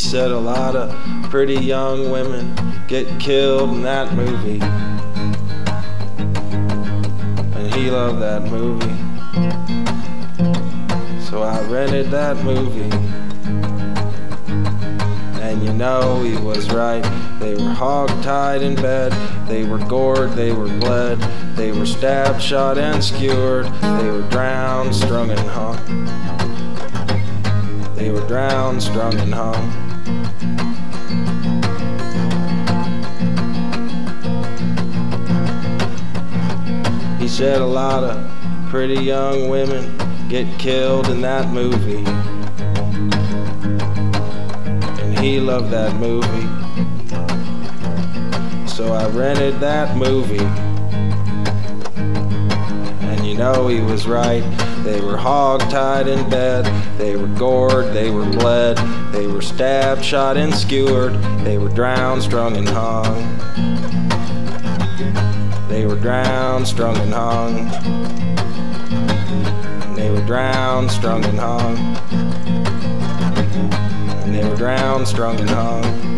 said a lot of pretty young women get killed in that movie, and he loved that movie. So I rented that movie, and you know he was right. They were hog-tied in bed, they were gored, they were bled, they were stabbed, shot, and skewered, they were drowned, strung, and hung. They were drowned, strung, and hung. He said a lot of pretty young women get killed in that movie, and he loved that movie. So I rented that movie, and you know he was right. They were hog-tied in bed, they were gored, they were bled, they were stabbed, shot, and skewered, they were drowned, strung, and hung. They were drowned, strung, and hung. And they were drowned, strung, and hung. And they were drowned, strung, and hung.